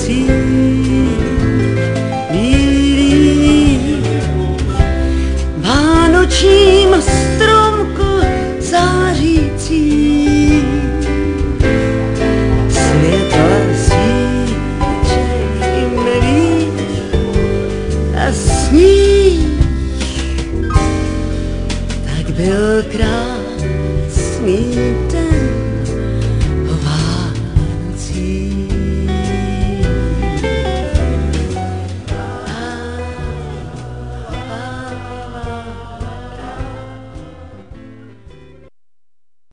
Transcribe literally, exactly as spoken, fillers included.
měsíc bílý, vánočním stromku zářící, světla svíček nevíš a sní.